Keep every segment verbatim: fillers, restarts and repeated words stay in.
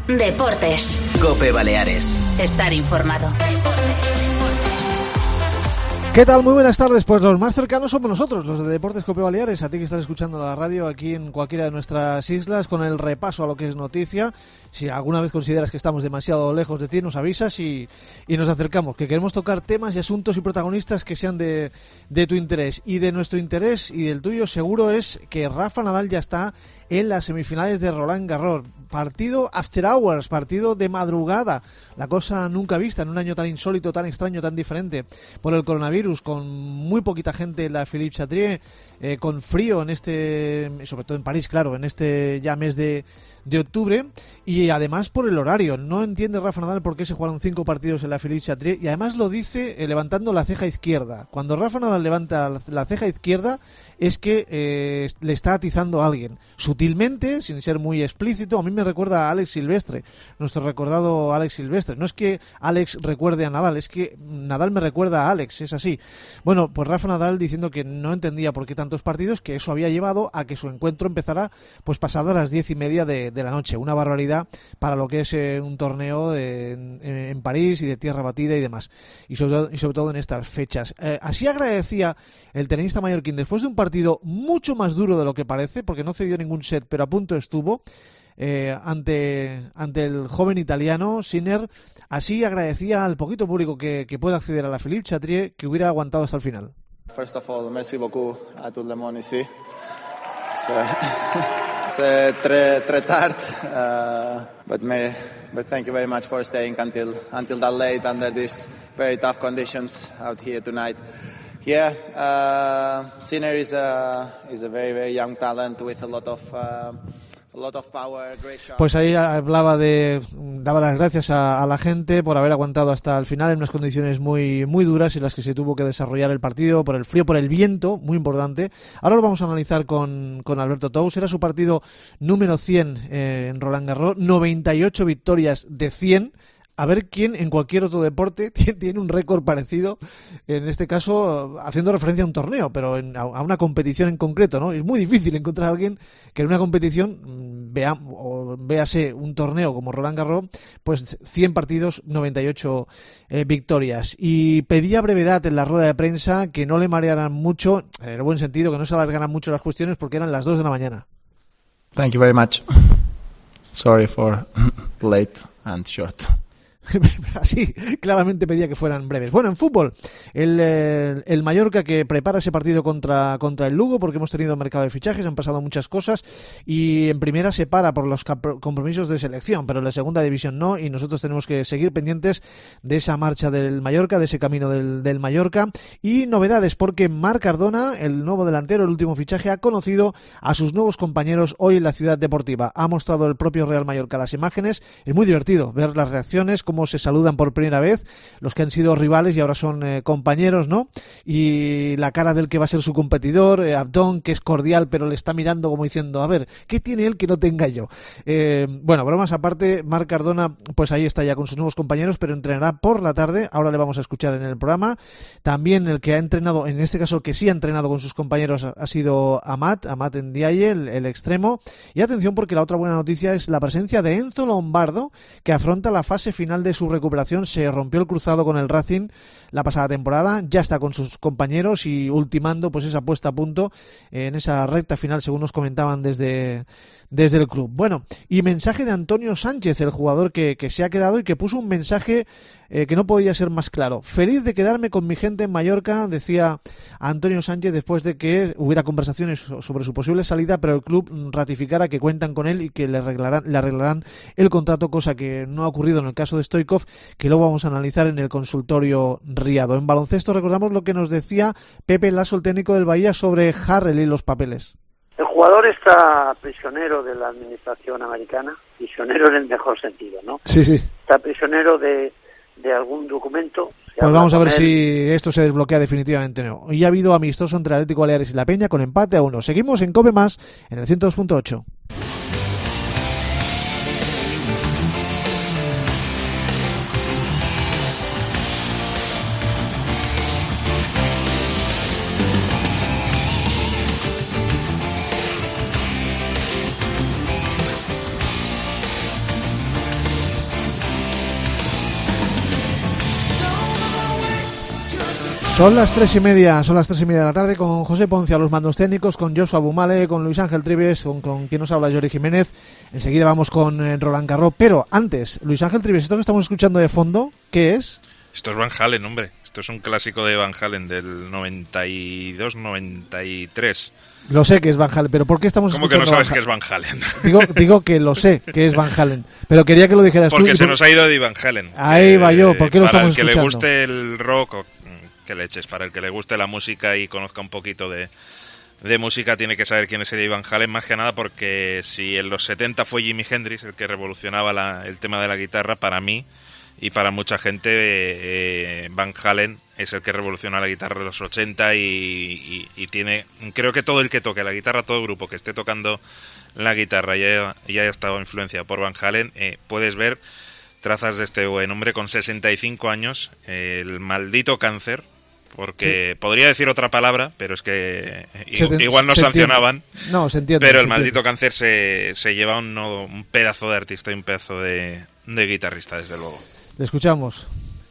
Deportes. COPE Baleares. Estar informado. ¿Qué tal? Muy buenas tardes. Pues los más cercanos somos nosotros, los de Deportes COPE Baleares. A ti que estás escuchando la radio aquí en cualquiera de nuestras islas, con el repaso a lo que es noticia. Si alguna vez consideras que estamos demasiado lejos de ti, nos avisas y, y nos acercamos, que queremos tocar temas y asuntos y protagonistas que sean de, de tu interés. Y de nuestro interés y del tuyo seguro es que Rafa Nadal ya está en las semifinales de Roland Garros. Partido after hours, partido de madrugada. La cosa nunca vista en un año tan insólito, tan extraño, tan diferente por el coronavirus, con muy poquita gente en la Philippe Chatrier, eh, con frío en este, sobre todo en París, claro, en este ya mes de, de octubre, y además por el horario. No entiende Rafa Nadal por qué se jugaron cinco partidos en la Philippe Chatrier, y además lo dice eh, levantando la ceja izquierda. Cuando Rafa Nadal levanta la, la ceja izquierda es que eh, le está atizando a alguien, sutilmente, sin ser muy explícito. A mí me recuerda a Alex Silvestre, nuestro recordado Alex Silvestre. No es que Alex recuerde a Nadal, es que Nadal me recuerda a Alex, es así. Bueno, pues Rafa Nadal diciendo que no entendía por qué tantos partidos, que eso había llevado a que su encuentro empezara pues pasadas las diez y media de, de la noche. Una barbaridad para lo que es eh, un torneo de, en, en París y de tierra batida y demás. Y sobre todo, y sobre todo en estas fechas. Eh, así agradecía el tenista mallorquín, después de un partido mucho más duro de lo que parece, porque no cedió ningún set, pero a punto estuvo, Eh, ante ante el joven italiano Sinner. Así agradecía al poquito público que, que pueda acceder a la Philippe Chatrier que hubiera aguantado hasta el final. First of all, merci beaucoup à tout le monde ici. C'est, c'est très très tard, uh, but may, but thank you very much for staying until until that late under these very tough conditions out here tonight. Yeah, uh, Sinner is a is a very very young talent with a lot of uh, Pues ahí hablaba de, daba las gracias a, a la gente por haber aguantado hasta el final en unas condiciones muy muy duras en las que se tuvo que desarrollar el partido, por el frío, por el viento, muy importante. Ahora lo vamos a analizar con, con Alberto Tous. Era su partido número cien eh, en Roland Garros, noventa y ocho victorias de cien. A ver quién en cualquier otro deporte tiene un récord parecido, en este caso haciendo referencia a un torneo, pero en, a una competición en concreto, ¿no? Es muy difícil encontrar a alguien que en una competición vea, o véase un torneo como Roland Garros, pues cien partidos, noventa y ocho eh, victorias. Y pedía brevedad en la rueda de prensa, que no le marearan mucho, en el buen sentido, que no se alargaran mucho las cuestiones porque eran las dos de la mañana. Thank you very much. Sorry for late and short. Así, claramente pedía que fueran breves. Bueno, en fútbol, el, eh, el Mallorca que prepara ese partido contra, contra el Lugo, porque hemos tenido mercado de fichajes, han pasado muchas cosas, y en primera se para por los compromisos de selección, pero en la segunda división no, y nosotros tenemos que seguir pendientes de esa marcha del Mallorca, de ese camino del, del Mallorca. Y novedades, porque Marc Cardona, el nuevo delantero, el último fichaje, ha conocido a sus nuevos compañeros hoy en la Ciudad Deportiva. Ha mostrado el propio Real Mallorca las imágenes. Es muy divertido ver las reacciones, cómo se saludan por primera vez los que han sido rivales y ahora son eh, compañeros, ¿no? Y la cara del que va a ser su competidor, eh, Abdón, que es cordial pero le está mirando como diciendo, a ver, ¿qué tiene él que no tenga yo? Eh, bueno, bromas aparte, Marc Cardona pues ahí está ya con sus nuevos compañeros, pero entrenará por la tarde. Ahora le vamos a escuchar en el programa. También el que ha entrenado, en este caso el que sí ha entrenado con sus compañeros ha sido Amat, Amat Ndiaye, el, el extremo. Y atención, porque la otra buena noticia es la presencia de Enzo Lombardo, que afronta la fase final de su recuperación. Se rompió el cruzado con el Racing la pasada temporada, ya está con sus compañeros y ultimando pues esa puesta a punto en esa recta final, según nos comentaban desde, desde el club. Bueno, y mensaje de Antonio Sánchez, el jugador que, que se ha quedado y que puso un mensaje eh, que no podía ser más claro. Feliz de quedarme con mi gente en Mallorca, decía Antonio Sánchez, después de que hubiera conversaciones sobre su posible salida, pero el club ratificara que cuentan con él y que le arreglarán, le arreglarán el contrato, cosa que no ha ocurrido en el caso de Stoichkov, que luego vamos a analizar en el consultorio Riado. En baloncesto recordamos lo que nos decía Pepe Lasso, el técnico del Bahía, sobre Harrell y los papeles. El jugador está prisionero de la administración americana, prisionero en el mejor sentido, ¿no? Sí, sí. Está prisionero de, de algún documento. Pues vamos a ver si esto se desbloquea definitivamente o no. Y ha habido amistoso entre Atlético Baleares y La Peña con empate a uno. Seguimos en COPE Más en el ciento dos punto ocho. Son las tres y media, son las tres y media de la tarde con José Ponce a los mandos técnicos, con Joshua Bumale, con Luis Ángel Trives, con, con quien nos habla Jordi Jiménez. Enseguida vamos con eh, Roland Garros, pero antes, Luis Ángel Trives, esto que estamos escuchando de fondo, ¿qué es? Esto es Van Halen, hombre. Esto es un clásico de Van Halen del noventa y dos noventa y tres. Lo sé que es Van Halen, pero ¿por qué estamos ¿Cómo escuchando? ¿Cómo que no sabes Van que es Van Halen? Digo, digo que lo sé que es Van Halen, pero quería que lo dijeras Porque tú. Porque se por... nos ha ido de Van Halen. Ahí va yo, ¿por qué lo estamos escuchando? Para el que le guste el rock, o que leches, para el que le guste la música y conozca un poquito de, de música, tiene que saber quién es Eddie Van Halen, más que nada porque si en los setenta fue Jimi Hendrix el que revolucionaba la, el tema de la guitarra, para mí y para mucha gente, eh, Van Halen es el que revoluciona la guitarra de los ochenta y, y, y tiene, creo que todo el que toque la guitarra, todo grupo que esté tocando la guitarra y haya, y haya estado influenciado por Van Halen, eh, puedes ver trazas de este buen hombre con sesenta y cinco años, eh, el maldito cáncer, porque sí. Podría decir otra palabra, pero es que se, igual no sancionaban. Entiende. No, se entiende. Pero se el maldito entiende. cáncer se, se lleva un, un pedazo de artista y un pedazo de, de guitarrista, desde luego. Le escuchamos.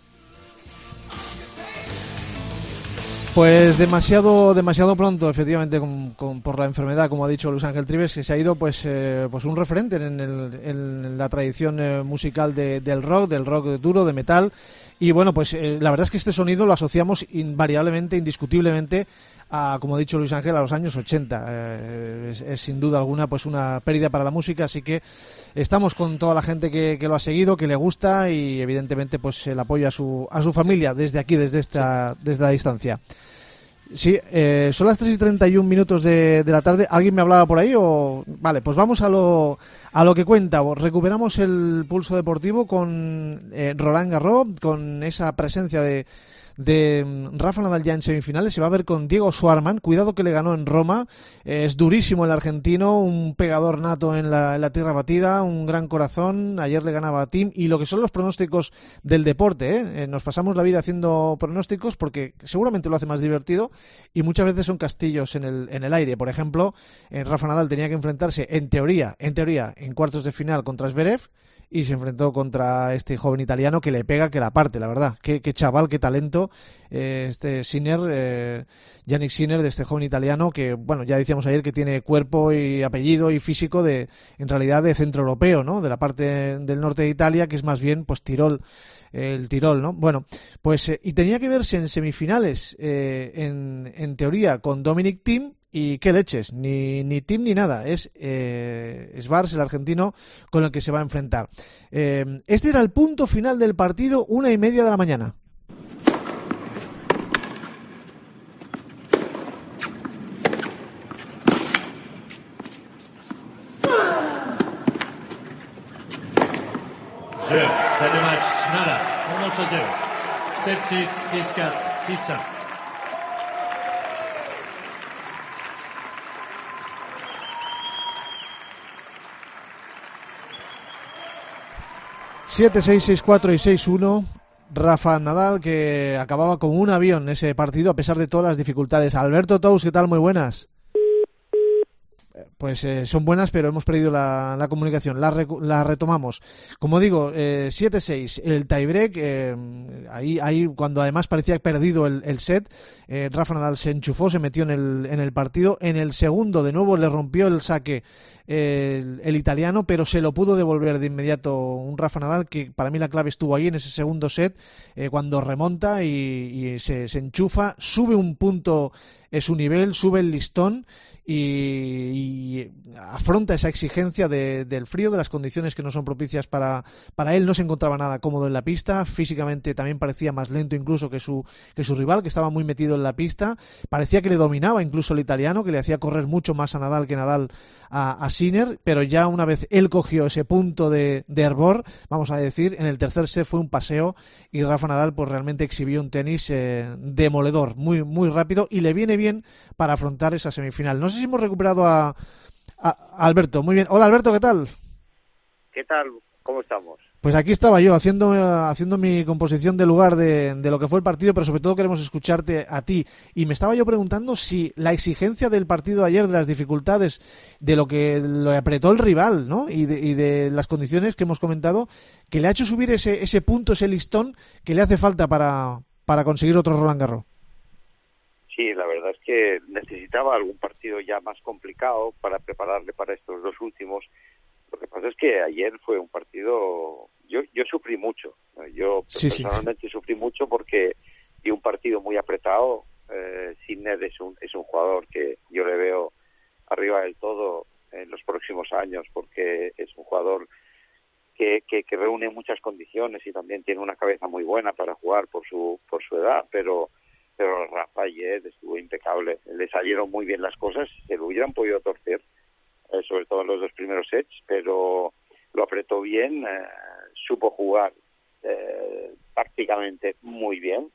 Pues demasiado demasiado pronto, efectivamente, con, con, por la enfermedad, como ha dicho Luis Ángel Trives, que se ha ido pues eh, pues un referente en, el, en la tradición eh, musical de, del rock, del rock duro, de metal. Y bueno, pues eh, la verdad es que este sonido lo asociamos invariablemente, indiscutiblemente, a, como ha dicho Luis Ángel, a los años ochenta. Eh, es, es sin duda alguna pues una pérdida para la música, así que estamos con toda la gente que, que lo ha seguido, que le gusta, y evidentemente pues el apoyo a su a su familia desde aquí, desde esta sí. desde la distancia. Sí, eh, son las tres y treinta y un minutos de, de la tarde. ¿Alguien me hablaba por ahí? O... Vale, pues vamos a lo a lo que cuenta. Recuperamos el pulso deportivo con eh, Roland Garros, con esa presencia de, de Rafa Nadal ya en semifinales. Se va a ver con Diego Schwartzman. Cuidado que le ganó en Roma. Eh, es durísimo el argentino, un pegador nato en la, en la tierra batida, un gran corazón. Ayer le ganaba a Thiem. Y lo que son los pronósticos del deporte, ¿eh? Eh, nos pasamos la vida haciendo pronósticos porque seguramente lo hace más divertido y muchas veces son castillos en el, en el aire. Por ejemplo, eh, Rafa Nadal tenía que enfrentarse en teoría, en teoría, en cuartos de final contra Zverev, y se enfrentó contra este joven italiano que le pega, que la parte, la verdad. Qué, qué chaval, qué talento, eh, este Sinner, eh, Yannick Sinner, de este joven italiano que, bueno, ya decíamos ayer que tiene cuerpo y apellido y físico de, en realidad, de centroeuropeo, ¿no? De la parte del norte de Italia, que es más bien, pues, Tirol, el Tirol, ¿no? Bueno, pues, eh, y tenía que verse en semifinales, eh, en, en teoría, con Dominic Thiem. Y qué leches, ni, ni Thiem ni nada, es eh, Schwarz, el argentino, con el que se va a enfrentar. Eh, este era el punto final del partido, una y media de la mañana. Jeu, c'est le match, nada, uno cero. sept seis, seis cuatro, seis cinco. siete seis, seis cuatro y seis uno. Rafa Nadal, que acababa como un avión ese partido a pesar de todas las dificultades. Alberto Tous, ¿qué tal? Muy buenas. Pues eh, son buenas, pero hemos perdido la, la comunicación. La, recu- la retomamos. Como digo, eh, siete seis, el tiebreak. Eh, ahí, ahí, cuando además parecía perdido el, el set, eh, Rafa Nadal se enchufó, se metió en el, en el partido. En el segundo, de nuevo, le rompió el saque eh, el, el italiano, pero se lo pudo devolver de inmediato un Rafa Nadal, que para mí la clave estuvo ahí en ese segundo set, eh, cuando remonta y, y se, se enchufa, sube un punto eh, su nivel, sube el listón. Y, y afronta esa exigencia de, del frío, de las condiciones que no son propicias para, para él. No se encontraba nada cómodo en la pista, físicamente también parecía más lento incluso que su, que su rival, que estaba muy metido en la pista. Parecía que le dominaba incluso el italiano, que le hacía correr mucho más a Nadal que Nadal a, a Sinner, pero ya una vez él cogió ese punto de, de hervor, vamos a decir, en el tercer set fue un paseo y Rafa Nadal pues realmente exhibió un tenis eh, demoledor, muy, muy rápido, y le viene bien para afrontar esa semifinal. No sé si hemos recuperado a, a, a Alberto. Muy bien. Hola, Alberto, ¿qué tal? ¿Qué tal? ¿Cómo estamos? Pues aquí estaba yo haciendo haciendo mi composición de lugar de, de lo que fue el partido, pero sobre todo queremos escucharte a ti. Y me estaba yo preguntando si la exigencia del partido de ayer, de las dificultades, de lo que lo apretó el rival, ¿no? Y de, y de las condiciones que hemos comentado, que le ha hecho subir ese ese punto, ese listón que le hace falta para, para conseguir otro Roland Garros. sí, la verdad es que necesitaba algún partido ya más complicado para prepararle para estos dos últimos. Lo que pasa es que ayer fue un partido... Yo yo sufrí mucho. Yo sí, personalmente sí. sufrí mucho porque vi un partido muy apretado. Eh, Sinner es un, es un jugador que yo le veo arriba del todo en los próximos años, porque es un jugador que, que, que reúne muchas condiciones y también tiene una cabeza muy buena para jugar por su por su edad, pero pero Rafa ayer estuvo impecable. Le salieron muy bien las cosas, se lo hubieran podido torcer, eh, sobre todo en los dos primeros sets, pero lo apretó bien, eh, supo jugar eh, prácticamente muy bien.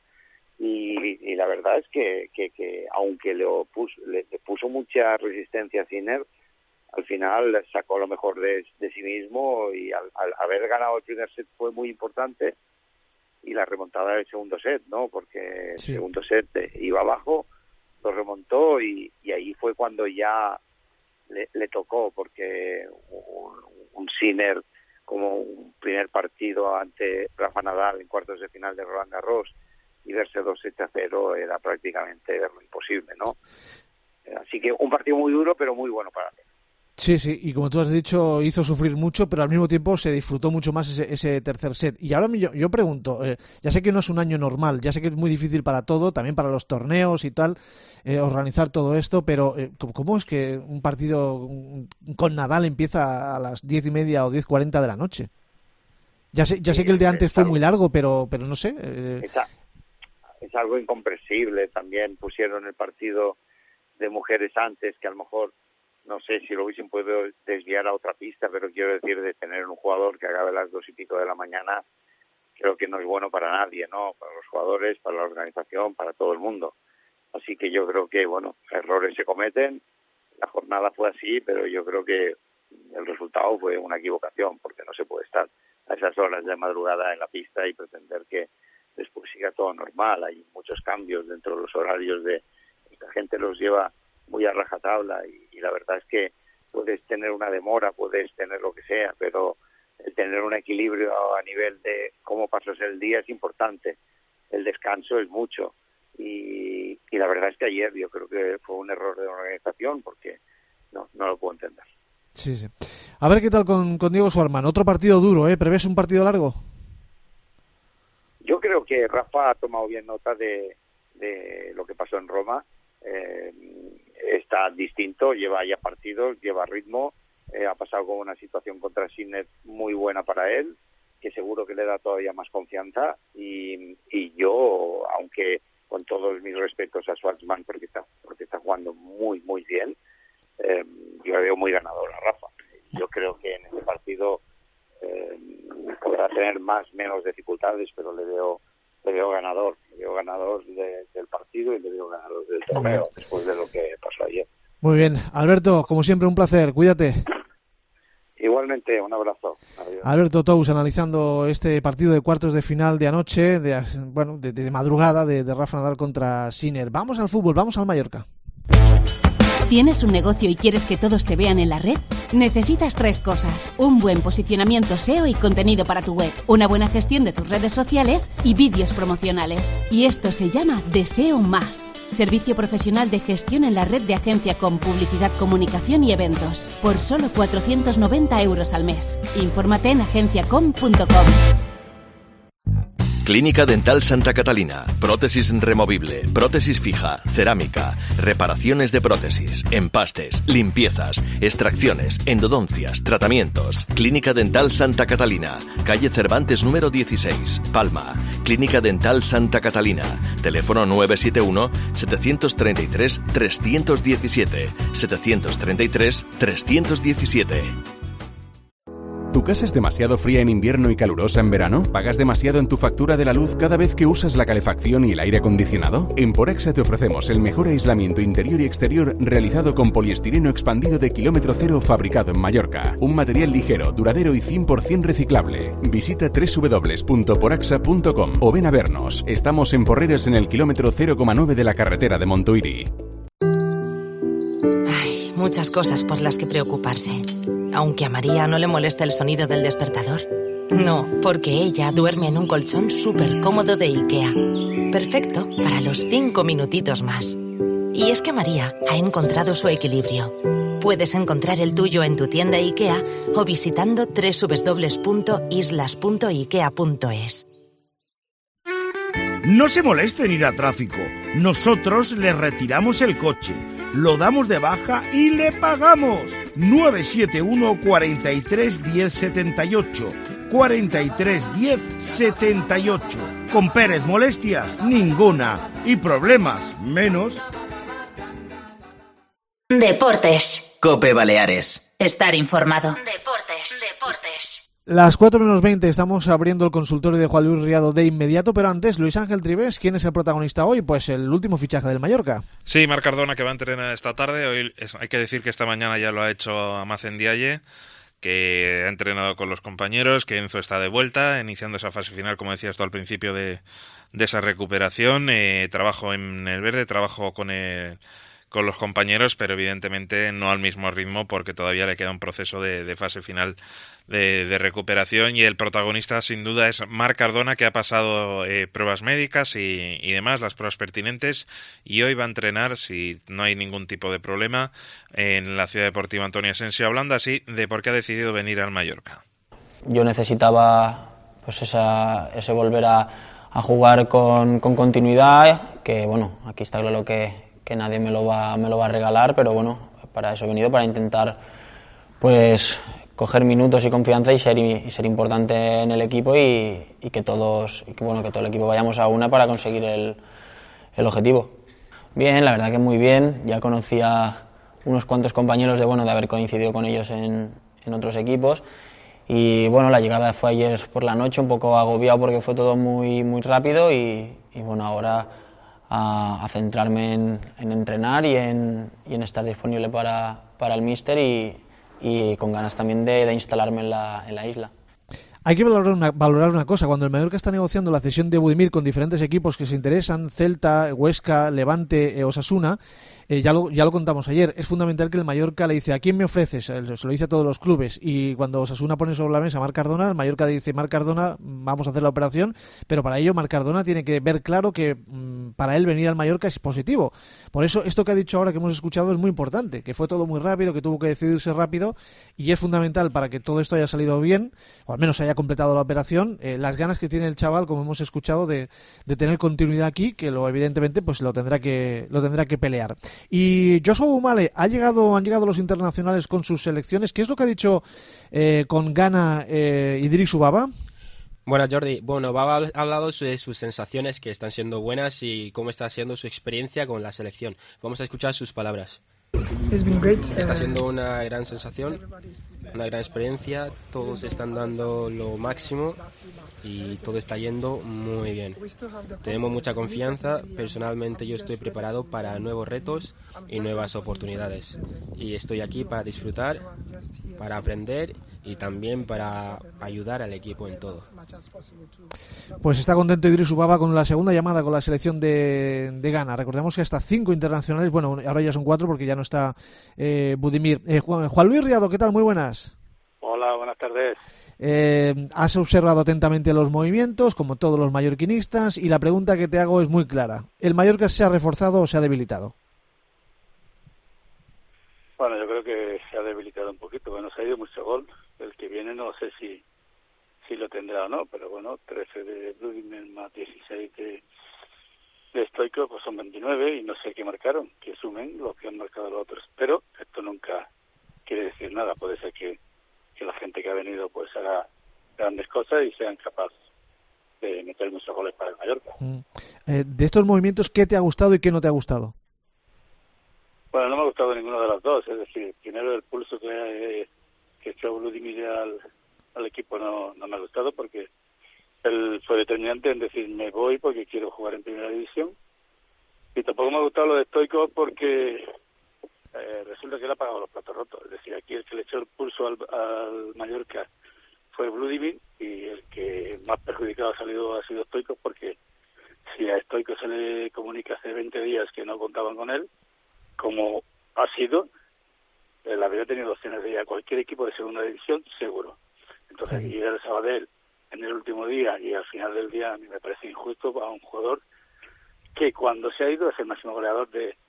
Y, y la verdad es que, que, que aunque le puso, le, le puso mucha resistencia a Sinner, al final sacó lo mejor de, de sí mismo, y al, al haber ganado el primer set fue muy importante, y la remontada del segundo set, ¿no? Porque sí. el segundo set iba abajo, lo remontó, y, y ahí fue cuando ya le, le tocó, porque un, un Sinner como un primer partido ante Rafa Nadal en cuartos de final de Roland Garros y verse dos sets a cero era prácticamente lo imposible, ¿no? Así que un partido muy duro, pero muy bueno para él. Sí, sí, y como tú has dicho, hizo sufrir mucho, pero al mismo tiempo se disfrutó mucho más ese, ese tercer set. Y ahora yo, yo pregunto, eh, ya sé que no es un año normal, ya sé que es muy difícil para todo, también para los torneos y tal, eh, organizar todo esto, pero eh, ¿cómo es que un partido con Nadal empieza a las diez y media o diez cuarenta de la noche? Ya sé, ya sé que el de antes fue muy largo, pero, pero no sé. Eh... Es, a, es algo incomprensible. También pusieron el partido de mujeres antes, que a lo mejor no sé si lo hubiesen podido desviar a otra pista, pero quiero decir, de tener un jugador que acabe a las dos y pico de la mañana, creo que no es bueno para nadie, ¿no? Para los jugadores, para la organización, para todo el mundo. Así que yo creo que, bueno, errores se cometen, la jornada fue así, pero yo creo que el resultado fue una equivocación, porque no se puede estar a esas horas de madrugada en la pista y pretender que después siga todo normal. Hay muchos cambios dentro de los horarios de... Esta gente los lleva muy a rajatabla, y, y la verdad es que puedes tener una demora, puedes tener lo que sea, pero el tener un equilibrio a nivel de cómo pasas el día es importante. El descanso es mucho, y, y la verdad es que ayer yo creo que fue un error de organización, porque no, no lo puedo entender. Sí, sí. A ver qué tal con, con Diego Schwartzman. Otro partido duro, ¿eh? ¿Prevés un partido largo? Yo creo que Rafa ha tomado bien nota de, de lo que pasó en Roma. Eh, está distinto, lleva ya partidos, lleva ritmo, eh, ha pasado con una situación contra Sinner muy buena para él, que seguro que le da todavía más confianza, y, y yo, aunque con todos mis respetos a Schwartzman, porque está, porque está jugando muy, muy bien, eh, yo le veo muy ganador a Rafa. Yo creo que en este partido eh, podrá tener más, menos dificultades, pero le veo le veo ganador, le veo ganador de, del partido, y le veo ganador del torneo, después de lo que pasó ayer. Muy bien, Alberto, como siempre un placer, cuídate. Igualmente, un abrazo. Adiós. Alberto Tous analizando este partido de cuartos de final de anoche, de, bueno, de, de madrugada, de, de Rafa Nadal contra Sinner. Vamos al fútbol, vamos al Mallorca. ¿Tienes un negocio y quieres que todos te vean en la red? Necesitas tres cosas: un buen posicionamiento S E O y contenido para tu web, una buena gestión de tus redes sociales y vídeos promocionales. Y esto se llama Deseo Más. Servicio profesional de gestión en la red de agencia con publicidad, comunicación y eventos. Por solo cuatrocientos noventa euros al mes. Infórmate en agenciacom punto com. Clínica Dental Santa Catalina. Prótesis removible, prótesis fija, cerámica, reparaciones de prótesis, empastes, limpiezas, extracciones, endodoncias, tratamientos. Clínica Dental Santa Catalina. Calle Cervantes número dieciséis, Palma. Clínica Dental Santa Catalina. Teléfono nueve siete uno, siete tres tres, tres uno siete, siete tres tres, tres uno siete. ¿Tu casa es demasiado fría en invierno y calurosa en verano? ¿Pagas demasiado en tu factura de la luz cada vez que usas la calefacción y el aire acondicionado? En Porexa te ofrecemos el mejor aislamiento interior y exterior realizado con poliestireno expandido de kilómetro cero fabricado en Mallorca. Un material ligero, duradero y cien por ciento reciclable. Visita doble u doble u doble u punto poraxa punto com o ven a vernos. Estamos en Porreres, en el kilómetro cero coma nueve de la carretera de Montuïri. Ay, muchas cosas por las que preocuparse. Aunque a María no le molesta el sonido del despertador. No, porque ella duerme en un colchón súper cómodo de IKEA. Perfecto para los cinco minutitos más. Y es que María ha encontrado su equilibrio. Puedes encontrar el tuyo en tu tienda IKEA o visitando doble u doble u doble u punto islas punto ikea punto es. No se molesten en ir a tráfico. Nosotros le retiramos el coche, lo damos de baja y le pagamos. nueve siete uno, cuatro tres, diez, setenta y ocho. cuatro tres, diez, setenta y ocho. Con Pérez, molestias ninguna y problemas menos. Deportes. COPE Baleares. Estar informado. Deportes. Deportes. Las cuatro menos veinte, estamos abriendo el consultorio de Juan Luis Riado de inmediato, pero antes, Luis Ángel Tribés, ¿quién es el protagonista hoy? Pues el último fichaje del Mallorca. Sí, Marc Cardona, que va a entrenar esta tarde. Hoy es, hay que decir que esta mañana ya lo ha hecho Amácen Diaye, que ha entrenado con los compañeros, que Enzo está de vuelta, iniciando esa fase final, como decías tú al principio, de, de esa recuperación. Eh, trabajo en el verde, trabajo con el... con los compañeros, pero evidentemente no al mismo ritmo porque todavía le queda un proceso de, de fase final de, de recuperación, y el protagonista sin duda es Marc Cardona, que ha pasado eh, pruebas médicas y, y demás, las pruebas pertinentes, y hoy va a entrenar, si no hay ningún tipo de problema, en la Ciudad Deportiva Antonio Asensio, hablando así de por qué ha decidido venir al Mallorca. Yo necesitaba pues esa, ese volver a, a jugar con, con continuidad, que bueno, aquí está claro que que nadie me lo va me lo va a regalar, pero bueno, para eso he venido, para intentar pues coger minutos y confianza y ser y ser importante en el equipo y, y que todos y que bueno que todo el equipo vayamos a una para conseguir el, el objetivo. Bien, la verdad que muy bien, ya conocía unos cuantos compañeros de bueno de haber coincidido con ellos en, en otros equipos, y bueno, la llegada fue ayer por la noche, un poco agobiado porque fue todo muy muy rápido, y, y bueno, ahora A, a centrarme en, en entrenar y en, y en estar disponible para, para el míster y, y con ganas también de, de instalarme en la, en la isla. Hay que valorar una, valorar una cosa. Cuando el Mallorca está negociando la cesión de Budimir con diferentes equipos que se interesan, Celta, Huesca, Levante, eh, Osasuna, eh, ya, lo, ya lo contamos ayer, es fundamental que el Mallorca le dice: ¿a quién me ofreces? Se lo dice a todos los clubes, y cuando Osasuna pone sobre la mesa a Marc Cardona, el Mallorca dice: Marc Cardona, vamos a hacer la operación, pero para ello Marc Cardona tiene que ver claro que mmm, para él venir al Mallorca es positivo. Por eso esto que ha dicho ahora, que hemos escuchado, es muy importante, que fue todo muy rápido, que tuvo que decidirse rápido, y es fundamental para que todo esto haya salido bien, o al menos haya completado la operación, eh, las ganas que tiene el chaval, como hemos escuchado, de, de tener continuidad aquí, que lo evidentemente pues lo tendrá que lo tendrá que pelear. Y Joshua Umale, ha llegado han llegado los internacionales con sus selecciones. ¿Qué es lo que ha dicho eh, con Ghana eh, Idrisu Baba? Buenas, Jordi. Bueno, Baba ha hablado de sus sensaciones, que están siendo buenas, y cómo está siendo su experiencia con la selección. Vamos a escuchar sus palabras. Está siendo una gran sensación, una gran experiencia, todos están dando lo máximo y todo está yendo muy bien. Tenemos mucha confianza, personalmente yo estoy preparado para nuevos retos y nuevas oportunidades, y estoy aquí para disfrutar, para aprender y también para ayudar al equipo en todo. Pues está contento Idrisu Baba con la segunda llamada con la selección de, de Ghana. Recordemos que hasta cinco internacionales, bueno, ahora ya son cuatro porque ya no está eh, Budimir. Eh, Juan, Juan Luis Riado, ¿qué tal? Muy buenas. Hola, buenas tardes. Eh, has observado atentamente los movimientos, como todos los mallorquinistas, y la pregunta que te hago es muy clara. ¿El Mallorca se ha reforzado o se ha debilitado? Bueno, yo creo que se ha debilitado un poquito. Bueno, se ha ido mucho gol. El que viene no sé si si lo tendrá o no, pero bueno, trece de Budimir más dieciséis de, de Stoico, pues son veintinueve, y no sé qué marcaron, que sumen los que han marcado los otros. Pero esto nunca quiere decir nada. Puede ser que, que la gente que ha venido pues haga grandes cosas y sean capaces de meter muchos goles para el Mallorca. Mm. Eh, de estos movimientos, ¿qué te ha gustado y qué no te ha gustado? Bueno, no me ha gustado ninguno de los dos. Es decir, primero el pulso que, que echó Budimir al, al equipo no, no me ha gustado, porque él fue determinante en decir: me voy porque quiero jugar en primera división. Y tampoco me ha gustado lo de Stoico porque eh, resulta que él ha pagado los platos rotos. Es decir, aquí el que le echó el pulso al, al Mallorca fue Budimir, y el que más perjudicado ha salido ha sido Stoico, porque si a Stoico se le comunica hace veinte días que no contaban con él, como ha sido, él habría tenido opciones de ir a cualquier equipo de segunda división, seguro. Entonces, sí. Ir al Sabadell en el último día y al final del día, a mí me parece injusto para un jugador que cuando se ha ido es el máximo goleador de,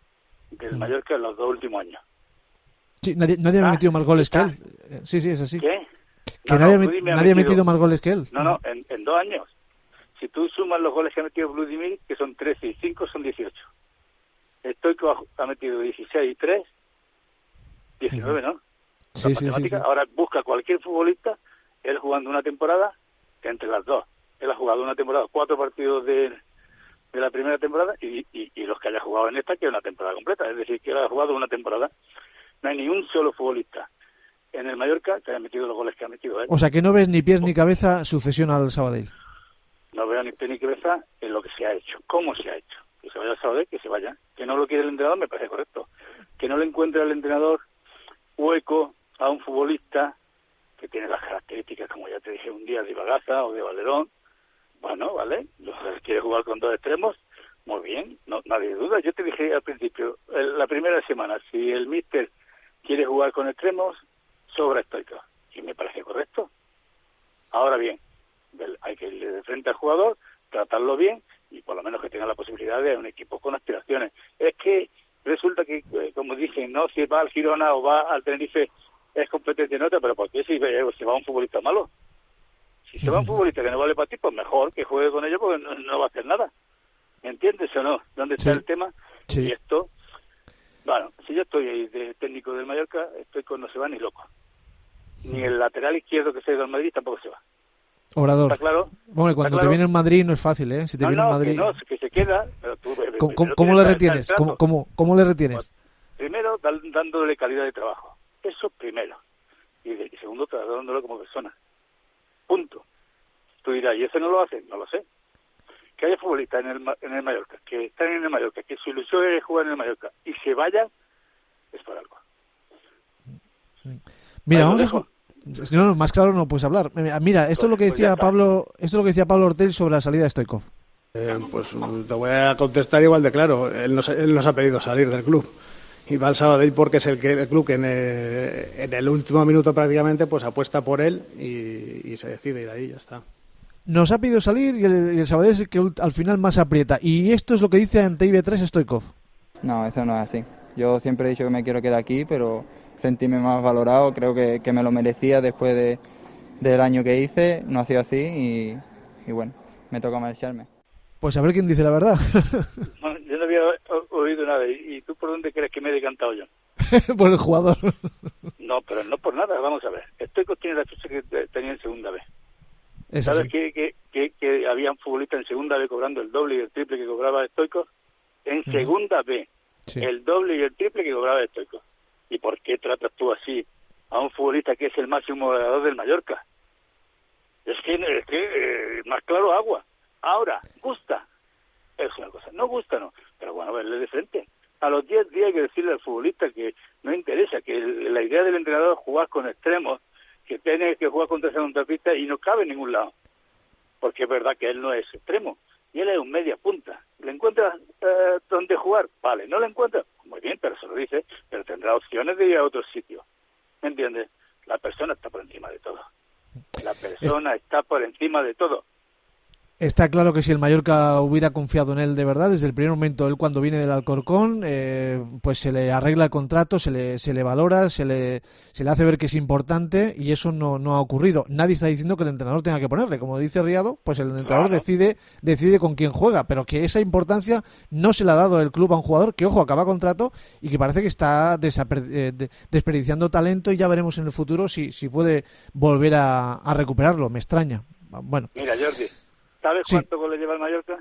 del Mallorca en los dos últimos años. Sí, nadie, nadie ah, ha metido más goles ¿está? que él. Sí, sí, es así. ¿Qué? Que no, nadie, no, ha, nadie ha metido, metido más goles que él. No, no, en, en dos años. Si tú sumas los goles que ha metido Vladimir, que son trece y cinco, son dieciocho. Stoichkov ha, ha metido dieciséis y tres, diecinueve, ¿no? Sí, sí, sí, sí. Ahora busca cualquier futbolista, él jugando una temporada, entre las dos. Él ha jugado una temporada, cuatro partidos de, de la primera temporada y, y, y los que haya jugado en esta, que es una temporada completa. Es decir, que él ha jugado una temporada. No hay ni un solo futbolista en el Mallorca que haya metido los goles que ha metido él. O sea, que no ves ni pies ni cabeza sucesión al Sabadell. No veo ni pies ni cabeza en lo que se ha hecho. ¿Cómo se ha hecho? Que se vaya al Sabadell, que se vaya. Que no lo quiere el entrenador, me parece correcto. Que no le encuentre al entrenador hueco a un futbolista que tiene las características, como ya te dije un día, de Bagaza o de Valerón. Bueno, vale, quiere jugar con dos extremos, muy bien, no, nadie duda. Yo te dije al principio, el, la primera semana, si el míster quiere jugar con extremos, sobra Stoichkov, y me parece correcto. Ahora bien, hay que ir de frente al jugador, tratarlo bien, y por lo menos que tenga la posibilidad de un equipo con aspiraciones. Es que resulta que, como dicen, no, si va al Girona o va al Tenerife, es competente en otra, pero ¿por qué si se va un futbolista malo? Si se va un futbolista que no vale para ti, pues mejor que juegue con ellos porque no, no va a hacer nada. ¿Me entiendes o no? ¿Dónde está sí. el tema? Sí. Y esto, bueno, si yo estoy ahí de técnico del Mallorca, estoy con no se va ni loco. Ni el lateral izquierdo que se ha ido al Madrid tampoco se va. Obrador. ¿Está claro? Bueno, y cuando ¿Está te claro? viene en Madrid no es fácil, ¿eh? Si te no, viene no, en Madrid... que no, que se queda, pero tú... ¿Cómo, cómo, ¿cómo le retienes? ¿Cómo, cómo, ¿Cómo le retienes? Pues, primero, dándole calidad de trabajo. Eso primero. Y, de, y segundo, tratándolo como persona. Punto. Tú dirás, ¿y eso no lo hacen? No lo sé. Que haya futbolistas en el, en el Mallorca, que están en el Mallorca, que su ilusión es jugar en el Mallorca, y se vayan, es por algo. Mira, vamos a... No, no, más claro no puedes hablar. Mira, esto es lo que decía Pablo, esto es lo que decía Pablo Ortel sobre la salida de Stoichkov. Eh, pues te voy a contestar igual de claro. Él nos, él nos ha pedido salir del club. Y va al Sabadell porque es el, que, el club que en, eh, en el último minuto prácticamente pues apuesta por él y, y se decide ir ahí, ya está. Nos ha pedido salir y el, y el Sabadell es el que al final más aprieta. Y esto es lo que dice ante I B tres Stoichkov. No, eso no es así. Yo siempre he dicho que me quiero quedar aquí, pero sentirme más valorado, creo que, que me lo merecía después de, del año que hice. No ha sido así y, y bueno, me toca marcharme. Pues a ver quién dice la verdad. No, yo no había oído nada. ¿Y tú por dónde crees que me he decantado yo? Por el jugador. No, pero no por nada. Vamos a ver. Stoichkov tiene la chucha que tenía en segunda vez. Es ¿Sabes así. que, que, que, que había un futbolista en segunda B cobrando el doble y el triple que cobraba Stoichkov? En uh-huh. segunda B. Sí. El doble y el triple que cobraba Stoichkov. ¿Y por qué tratas tú así a un futbolista que es el máximo goleador del Mallorca? Es que, es que eh, más claro agua. Ahora, gusta, es una cosa, no gusta no, pero bueno, verle de frente. A los diez días hay que decirle al futbolista que no interesa, que la idea del entrenador es jugar con extremos, que tiene que jugar contra esa contrapista y no cabe en ningún lado, porque es verdad que él no es extremo, y él es un media punta. ¿Le encuentras eh, dónde jugar? Vale, ¿no le encuentras? Muy bien, pero se lo dice, pero tendrá opciones de ir a otro sitio, ¿me entiendes? La persona está por encima de todo, la persona está por encima de todo. Está claro que si el Mallorca hubiera confiado en él de verdad, desde el primer momento, él cuando viene del Alcorcón, eh, pues se le arregla el contrato, se le, se le valora, se le, se le hace ver que es importante y eso no, no ha ocurrido. Nadie está diciendo que el entrenador tenga que ponerle. Como dice Riado, pues el entrenador claro. decide, decide con quién juega, pero que esa importancia no se le ha dado el club a un jugador que, ojo, acaba contrato y que parece que está desaper- eh, de, desperdiciando talento y ya veremos en el futuro si, si puede volver a, a recuperarlo. Me extraña. Bueno. Mira, Jordi. ¿Sabes sí. cuántos goles lleva el Mallorca?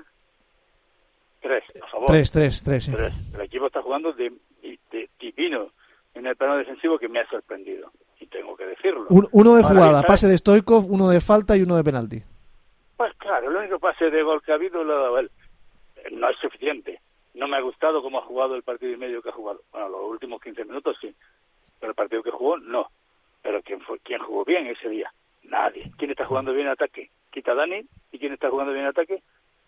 Tres, por favor. Tres, tres, tres. Sí. tres. El equipo está jugando de, de, de divino en el plano defensivo que me ha sorprendido. Y tengo que decirlo. Un, uno de Ahora, jugada, ¿sabes? Pase de Stoichkov, uno de falta y uno de penalti. Pues claro, el único pase de gol que ha habido lo ha dado él. No es suficiente. No me ha gustado cómo ha jugado el partido y medio que ha jugado. Bueno, los últimos quince minutos sí. Pero el partido que jugó, no. Pero ¿quién, fue, quién jugó bien ese día? Nadie. ¿Quién está jugando bien en ataque? Quita a Dani. ¿Y quién está jugando bien en ataque?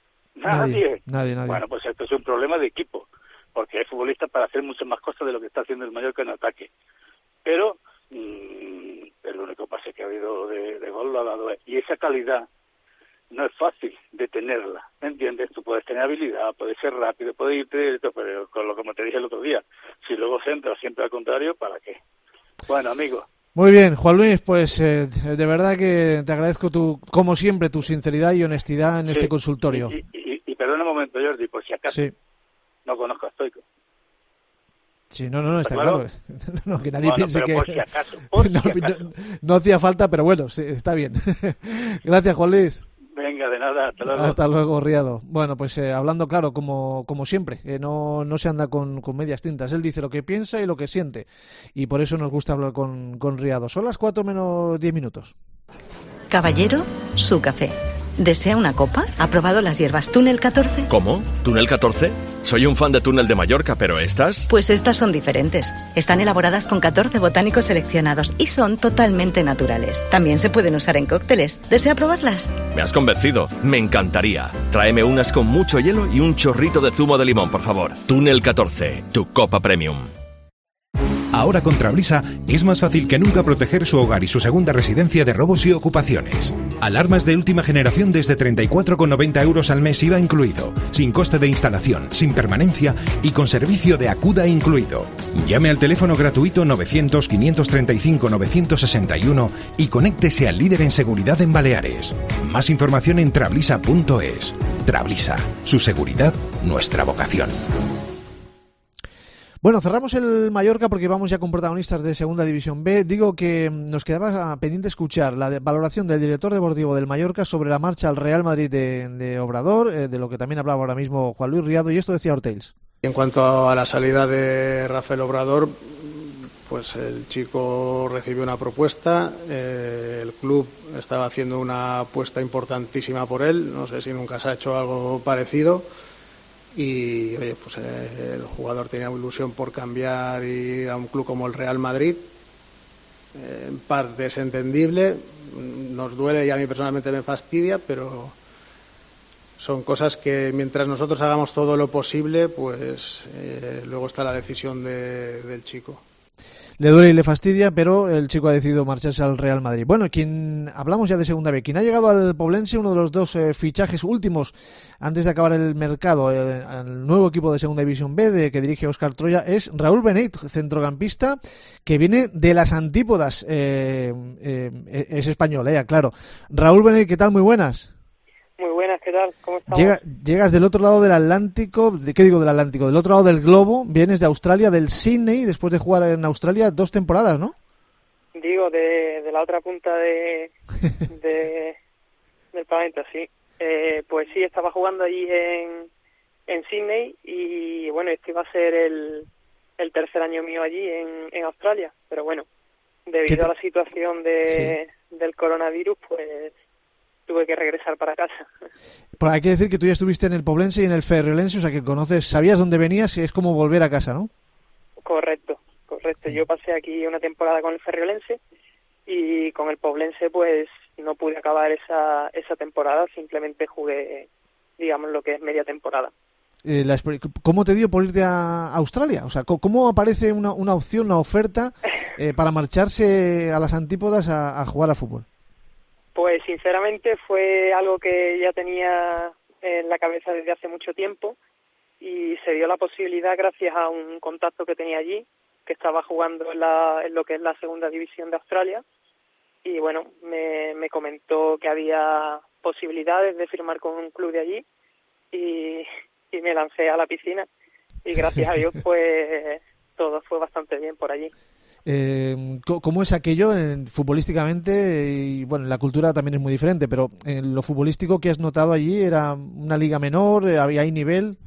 Nadie. Nadie, nadie, nadie. Bueno, pues esto es un problema de equipo, porque hay futbolistas para hacer muchas más cosas de lo que está haciendo el Mallorca en ataque. Pero mmm, el único pase que ha habido de, de gol lo ha dado él. Y esa calidad no es fácil detenerla, ¿me entiendes? Tú puedes tener habilidad, puedes ser rápido, puedes irte directo, pero con lo que como te dije el otro día, si luego centras siempre al contrario, ¿para qué? Bueno, amigo. Muy bien, Juan Luis, pues eh, de verdad que te agradezco tu, como siempre, tu sinceridad y honestidad en sí, este consultorio. Y, y, y, y perdona un momento, Jordi, por si acaso sí. no conozco a Stoico. Sí, no, no, no, está claro. claro. No, que nadie bueno, piense que... Por si acaso, por no, si acaso. No, no hacía falta, pero bueno, sí, está bien. Gracias, Juan Luis. Venga, de nada, hasta luego. Hasta luego, Riado. Bueno, pues eh, hablando claro, como, como siempre, eh, no, no se anda con, con medias tintas. Él dice lo que piensa y lo que siente. Y por eso nos gusta hablar con, con Riado. Son las cuatro menos diez minutos. Caballero, su café. ¿Desea una copa? ¿Ha probado las hierbas Túnel catorce? ¿Cómo? ¿Túnel catorce? Soy un fan de Túnel de Mallorca, pero ¿estas? Pues estas son diferentes. Están elaboradas con catorce botánicos seleccionados y son totalmente naturales. También se pueden usar en cócteles. ¿Desea probarlas? Me has convencido. Me encantaría. Tráeme unas con mucho hielo y un chorrito de zumo de limón, por favor. Túnel catorce, tu copa premium. Ahora con Trablisa es más fácil que nunca proteger su hogar y su segunda residencia de robos y ocupaciones. Alarmas de última generación desde treinta y cuatro con noventa euros al mes I V A incluido, sin coste de instalación, sin permanencia y con servicio de Acuda incluido. Llame al teléfono gratuito novecientos, quinientos treinta y cinco, novecientos sesenta y uno y conéctese al líder en seguridad en Baleares. Más información en trablisa punto es. Trablisa, su seguridad, nuestra vocación. Bueno, cerramos el Mallorca porque vamos ya con protagonistas de Segunda División B. Digo que nos quedaba pendiente escuchar la de valoración del director deportivo del Mallorca sobre la marcha al Real Madrid de, de Obrador, eh, de lo que también hablaba ahora mismo Juan Luis Riado, y esto decía Ortels. En cuanto a la salida de Rafael Obrador, pues el chico recibió una propuesta, eh, el club estaba haciendo una apuesta importantísima por él, no sé si nunca se ha hecho algo parecido. Y oye, pues eh, el jugador tenía ilusión por cambiar y ir a un club como el Real Madrid. Eh, en parte es entendible, nos duele y a mí personalmente me fastidia, pero son cosas que mientras nosotros hagamos todo lo posible, pues eh, luego está la decisión de, del chico. Le duele y le fastidia, pero el chico ha decidido marcharse al Real Madrid. Bueno, quien hablamos ya de Segunda B, quien ha llegado al Poblense, uno de los dos eh, fichajes últimos antes de acabar el mercado, eh, al nuevo equipo de Segunda División B de, que dirige Óscar Troya, es Raúl Beneit, centrocampista que viene de las antípodas. Eh, eh, es español, eh, claro. Raúl Beneit, ¿qué tal? Muy buenas. Muy buenas, ¿qué tal? ¿Cómo estamos? Llega, llegas del otro lado del Atlántico, ¿de qué digo del Atlántico? Del otro lado del globo, vienes de Australia, del Sydney, después de jugar en Australia dos temporadas, ¿no? Digo, de, de la otra punta de, de del planeta, sí. Eh, pues sí, estaba jugando allí en, en Sydney y bueno, este iba a ser el, el tercer año mío allí en, en Australia, pero bueno, debido a la situación de, sí. del coronavirus, pues tuve que regresar para casa. Pues hay que decir que tú ya estuviste en el Poblense y en el Ferriolense, o sea que conoces, sabías dónde venías y es como volver a casa, ¿no? Correcto, correcto. Yo pasé aquí una temporada con el Ferriolense y con el Poblense pues no pude acabar esa esa temporada, simplemente jugué, digamos, lo que es media temporada. Eh, la, ¿Cómo te dio por irte a Australia? O sea, ¿cómo aparece una, una opción, una oferta eh, para marcharse a las antípodas a, a jugar a fútbol? Pues sinceramente fue algo que ya tenía en la cabeza desde hace mucho tiempo y se dio la posibilidad gracias a un contacto que tenía allí, que estaba jugando en, la, en lo que es la segunda división de Australia, y bueno, me, me comentó que había posibilidades de firmar con un club de allí y, y me lancé a la piscina y gracias a Dios pues todo fue bastante bien por allí. Eh, ¿Cómo es aquello en, futbolísticamente? Y bueno, la cultura también es muy diferente, pero en lo futbolístico que has notado allí, ¿era una liga menor? ¿Había ahí nivel?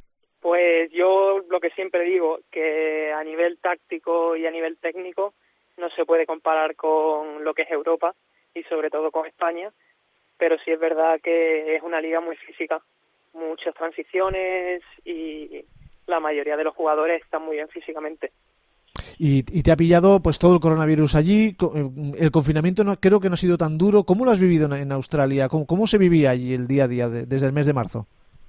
Pues yo lo que siempre digo, que a nivel táctico y a nivel técnico no se puede comparar con lo que es Europa y sobre todo con España, pero sí es verdad que es una liga muy física, muchas transiciones y la mayoría de los jugadores están muy bien físicamente. Y, y te ha pillado pues todo el coronavirus allí, el confinamiento no, creo que no ha sido tan duro. ¿Cómo lo has vivido en, en Australia? ¿Cómo, ¿Cómo se vivía allí el día a día de, desde el mes de marzo?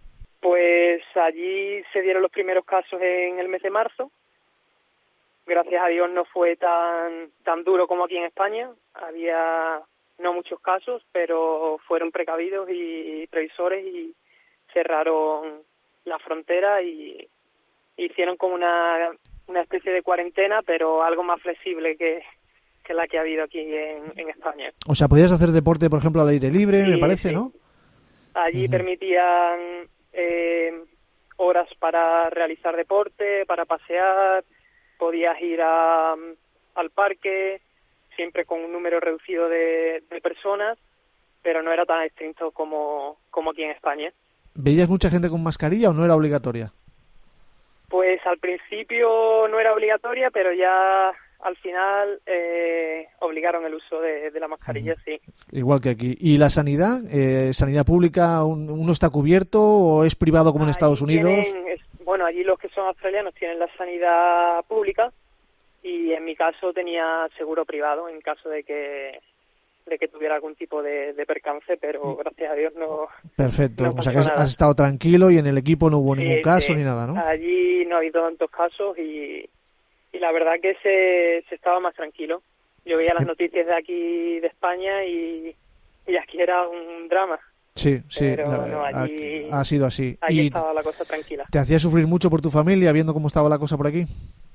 Pues allí se dieron los primeros casos en el mes de marzo. Gracias a Dios no fue tan tan duro como aquí en España. Había no muchos casos, pero fueron precavidos y previsores y cerraron la frontera y hicieron como una, una especie de cuarentena, pero algo más flexible que, que la que ha habido aquí en, en España. O sea, podías hacer deporte, por ejemplo, al aire libre, Sí, me parece, sí. ¿no? Allí Ujú. permitían eh, horas para realizar deporte, para pasear, podías ir a, al parque, siempre con un número reducido de, de personas, pero no era tan estricto como, como aquí en España. ¿Veías mucha gente con mascarilla o no era obligatoria? Pues al principio no era obligatoria, pero ya al final eh, obligaron el uso de, de la mascarilla, sí. Igual que aquí. ¿Y la sanidad? Eh, ¿Sanidad pública, un- uno está cubierto o es privado como en Estados Unidos? Tienen, es- bueno, allí los que son australianos tienen la sanidad pública y en mi caso tenía seguro privado en caso de que de que tuviera algún tipo de, de percance, pero gracias a Dios no. Perfecto. no O sea que pasó has, nada. has estado tranquilo y en el equipo no hubo ningún Sí, caso sí. ni nada, ¿no? Allí no ha habido tantos casos y, y la verdad que se, se estaba más tranquilo. Yo veía las noticias de aquí de España y, y aquí era un drama. Sí, sí. Pero la- no, ha- allí- ha sido así. Allí ¿Y estaba la cosa tranquila. te hacía sufrir mucho por tu familia viendo cómo estaba la cosa por aquí?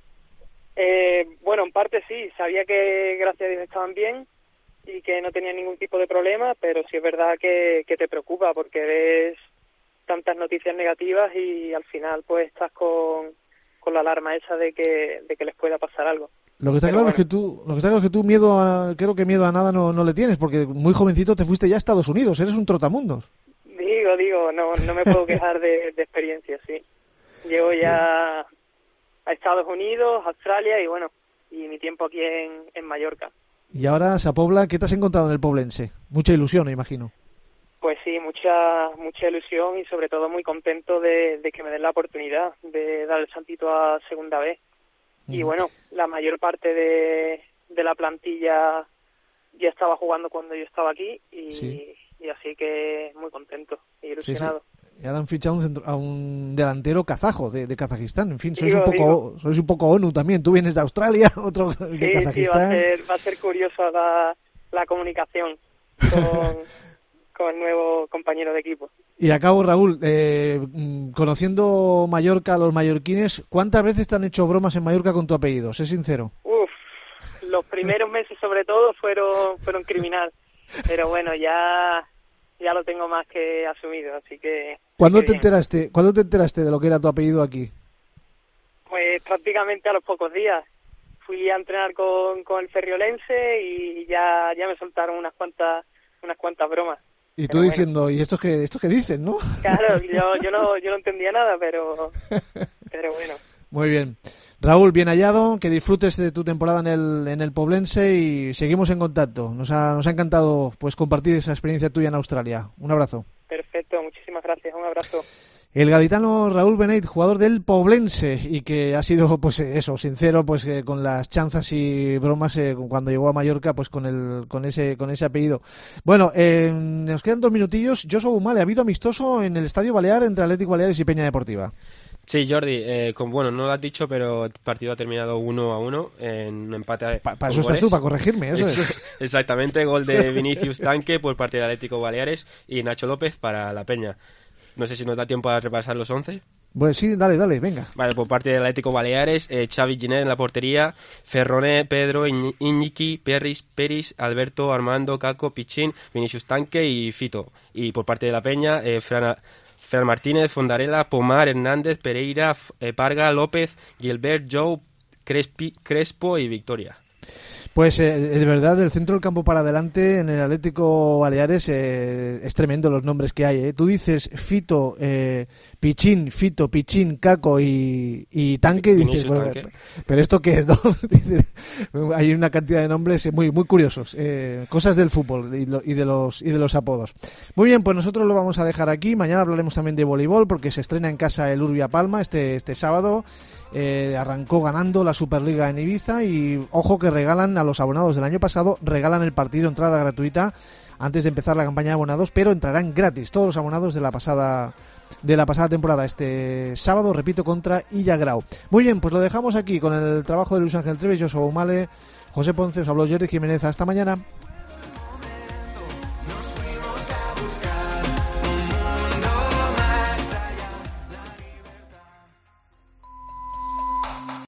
Eh, bueno, en parte sí, sabía que gracias a Dios estaban bien y que no tenían ningún tipo de problema, pero sí es verdad que, que te preocupa porque ves tantas noticias negativas y al final pues estás con, con la alarma esa de que, de que les pueda pasar algo. Lo que está Pero claro es que tú, lo que está claro es que tú miedo a, creo que miedo a nada no, no le tienes, porque muy jovencito te fuiste ya a Estados Unidos, eres un trotamundos. Digo, digo, no, no me puedo quejar de, de experiencia, sí. Llevo ya a Estados Unidos, Australia y bueno, y mi tiempo aquí en, en Mallorca. Y ahora, Sapobla, ¿qué te has encontrado en el Poblense? Mucha ilusión, me imagino. Pues sí, mucha mucha ilusión y sobre todo muy contento de, de que me den la oportunidad de dar el saltito a segunda vez. Y bueno, la mayor parte de, de la plantilla ya estaba jugando cuando yo estaba aquí y, Sí. y así que muy contento y Sí, sí. ilusionado. Y ahora han fichado un centro- a un delantero kazajo de, de Kazajistán. En fin, sois Digo, un poco sois un poco ONU también. Tú vienes de Australia, otro de Sí, sí, va a Kazajistán. ser, va a ser curioso la, la comunicación con, con el nuevo compañero de equipo. Y acabo, Raúl, eh, mm, conociendo Mallorca, los mallorquines, ¿cuántas veces te han hecho bromas en Mallorca con tu apellido? Sé sincero. Uf, los primeros meses sobre todo fueron fueron criminal, pero bueno, ya ya lo tengo más que asumido, así que ¿Cuándo que te bien. enteraste? ¿Cuándo te enteraste de lo que era tu apellido aquí? Pues prácticamente a los pocos días. Fui a entrenar con, con el Ferriolense y ya ya me soltaron unas cuantas unas cuantas bromas. Y tú Pero bueno. diciendo, ¿y estos que estos que dicen, no? Claro, yo yo no yo no entendía nada, pero pero bueno. Muy bien. Raúl, bien hallado, que disfrutes de tu temporada en el, en el Poblense y seguimos en contacto. Nos ha, nos ha encantado pues compartir esa experiencia tuya en Australia. Un abrazo. Perfecto, muchísimas gracias, un abrazo. El gaditano Raúl Beneit, jugador del Poblense y que ha sido pues eso, sincero pues eh, con las chanzas y bromas eh, cuando llegó a Mallorca pues con el con ese con ese apellido. Bueno, eh, nos quedan dos minutillos. Joshua Bumale, ha habido amistoso en el Estadio Balear entre Atlético Baleares y Peña Deportiva. Sí, Jordi, eh, con, bueno, no lo has dicho, pero el partido ha terminado uno a uno en un empate. Pa- para eso estás tú, para corregirme, eso es. Exactamente, gol de Vinicius Tanque por parte del Atlético Baleares y Nacho López para la Peña. No sé si nos da tiempo a repasar los once. Pues sí, dale, dale, venga. Vale, por parte del Atlético Baleares, eh, Xavi Giner en la portería, Ferroné, Pedro, Iñ- Iñaki, Peris, Peris, Alberto, Armando, Caco, Pichín, Vinicius Tanque y Fito. Y por parte de la Peña, eh, Fran, Fran Martínez, Fondarella, Pomar, Hernández, Pereira, F- eh, Parga, López, Gilbert, Joe, Crespi, Crespo y Victoria. Pues eh, de verdad, del centro del campo para adelante en el Atlético Baleares eh, es tremendo los nombres que hay. ¿eh? Tú dices Fito, eh, Pichín, Fito, Pichín, Caco y, y Tanque, y dices, Vinicius bueno, Tanque. pero ¿esto qué es? ¿no? Dices, hay una cantidad de nombres muy muy curiosos, eh, cosas del fútbol y, lo- y de los y de los apodos. Muy bien, pues nosotros lo vamos a dejar aquí. Mañana hablaremos también de voleibol porque se estrena en casa el Urbia Palma este este sábado. Eh, arrancó ganando la Superliga en Ibiza y ojo que regalan a los abonados del año pasado, regalan el partido, entrada gratuita antes de empezar la campaña de abonados, pero entrarán gratis todos los abonados de la pasada de la pasada temporada este sábado, repito, contra Illagrau. Muy bien, pues lo dejamos aquí con el trabajo de Luis Ángel Treves, Joshua Bumale, José Ponce, os habló Jordi Jiménez, hasta mañana.